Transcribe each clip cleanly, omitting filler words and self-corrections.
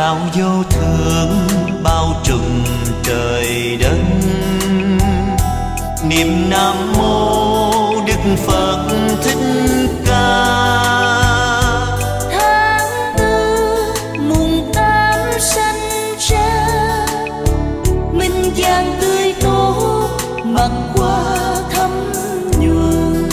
đạo vô thượng bao trùm trời đất. Niệm Nam Mô Đức Phật Thích Ca. Tháng tư mùng 8 sanh ra, minh vàng tươi tốt mặt hoa thắm nhuần.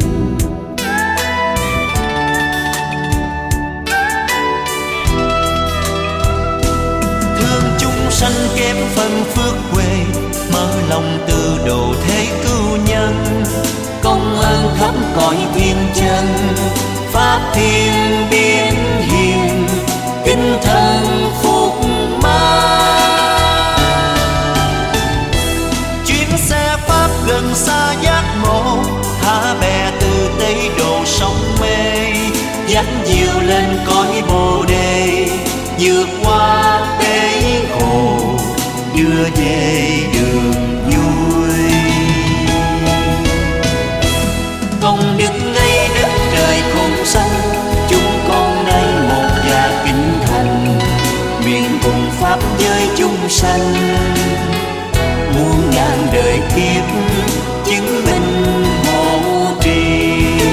Thương chúng sanh kém phần phước huệ, mở lòng từ độ thế cứu nhân. Công ơn khắp cõi thiên chân, pháp thiên biến hiền, tinh thần phúc mang. Chuyến xe pháp gần xa giác ngộ, thả bè từ Tây độ sông mê. Dắt diều lên cõi Bồ Đề, vượt qua bể khổ, đưa về đường vui. Công đức ngay đất trời khôn xanh, chúng con nay một nhà kính thành. Nguyện cùng pháp với chúng sanh, muôn ngàn đời kiếp chứng minh hộ trì.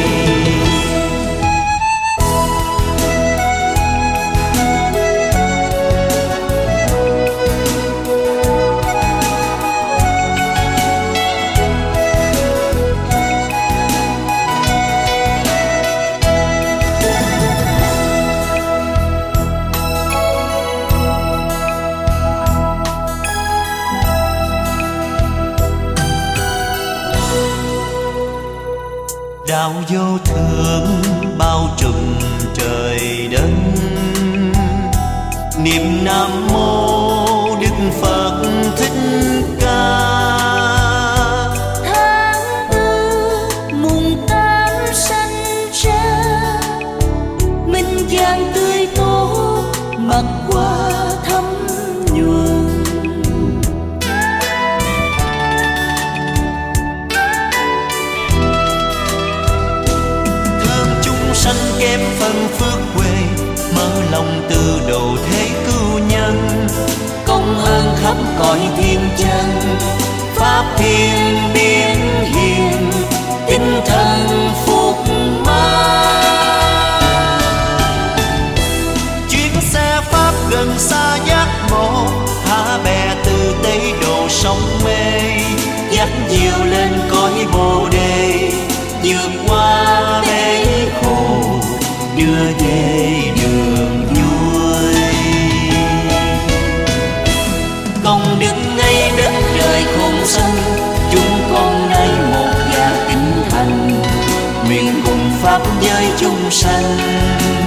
Đạo vô thượng bao trùm trời đất. Niệm Nam Mô Đức Phật Thích Ca. Tháng tư mùng 8 sanh ra, minh vàng tươi tốt mặt hoa thắm nhuần. Sanh kém phần phước huệ, mở lòng từ độ thế cứu nhân. Công ơn khắp cõi thiên chân, pháp thiên biến hiền, tinh thần phúc mang. Chuyến xe pháp gần xa giác ngộ, thả bè từ Tây độ sông mê. Dắt diều lên cõi Bồ Đề, vượt qua bể khổ, đưa về đường vui. Công đức ngay đất trời khôn xanh, chúng con nay một nhà kính thành. Nguyện cùng pháp với chúng sanh,